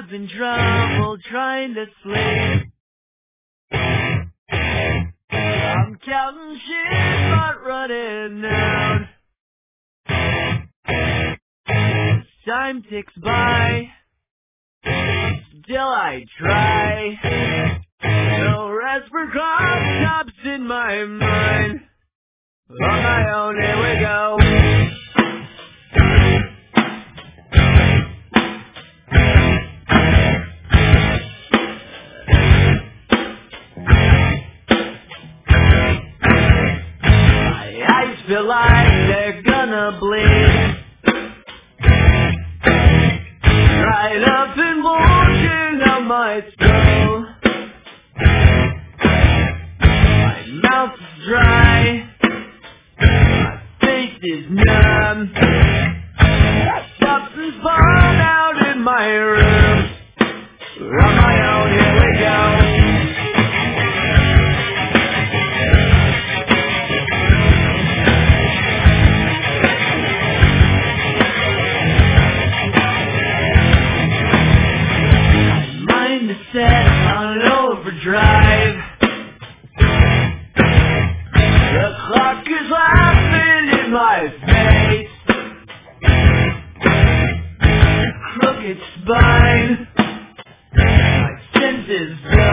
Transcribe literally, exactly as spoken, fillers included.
having trouble trying to sleep. I'm counting sheep, but running out. Time ticks by, still I try. No rest for crop tops in my mind. On my own, here we go. My eyes feel like they're gonna bleed. Right up and bulging out my skull. My mouth is dry. My face is numb. Something's falling out in my room. We're on my own, here we go. Set on overdrive. The clock is laughing in my face. Crooked spine. My senses go.